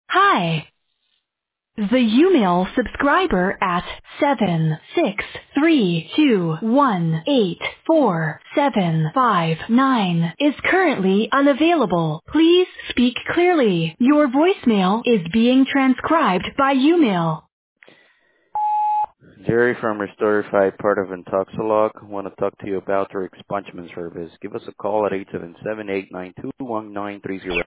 Hi. The Umail subscriber at 763218475 is currently unavailable. Please speak clearly. Your voicemail is being transcribed by Umail. Jerry from Restorify, part of Intoxilog. Want to talk to you about our expungement service. Give us a call at 877-892-1930.